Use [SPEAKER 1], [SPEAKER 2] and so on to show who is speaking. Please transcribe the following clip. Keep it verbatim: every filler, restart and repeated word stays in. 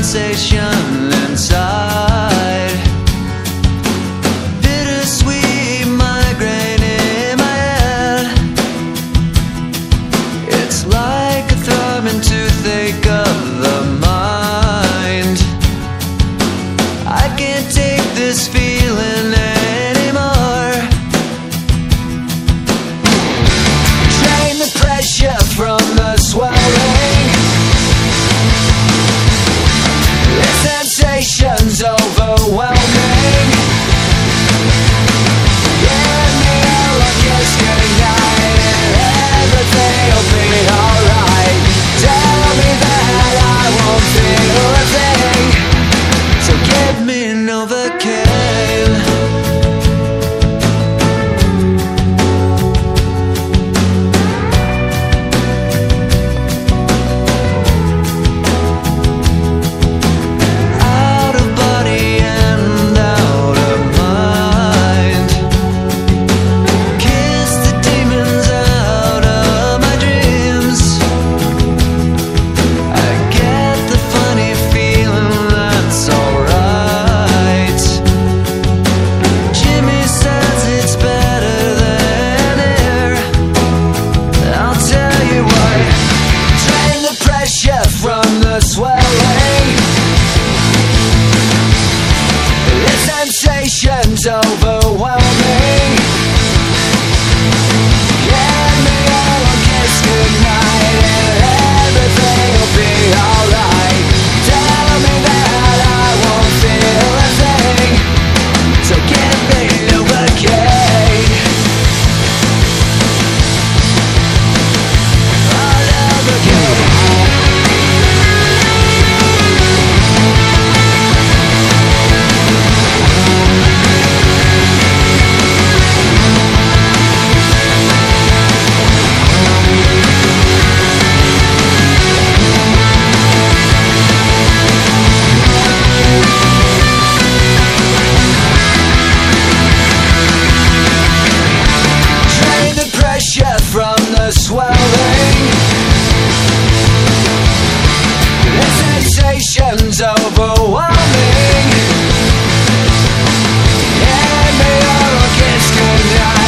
[SPEAKER 1] sensation inside. Bittersweet migraine in my head. It's like a throbbing toothache of the mind. I can't take this feeling anymore. Drain the pressure from the swelling. The sensation's overwhelming. Give me a look, it's goodnight, and everything'll be alright. Tell me that I won't feel a thing, so give me Novocaine. Out of body and out of mind. Kiss the demons out of my dreams. I get the funny feeling that's alright. Jimmy says it's better than air. I'll tell you what. Drain the pressure from the swelling. The sensation's overwhelming. Give me all a kiss goodnight, and everything'll be alright. Tell me that I won't feel a thing, so give me Novocaine. Oh, Novocaine. Drain the pressure from the swelling. The sensation's overwhelming. Give me all a kiss goodnight.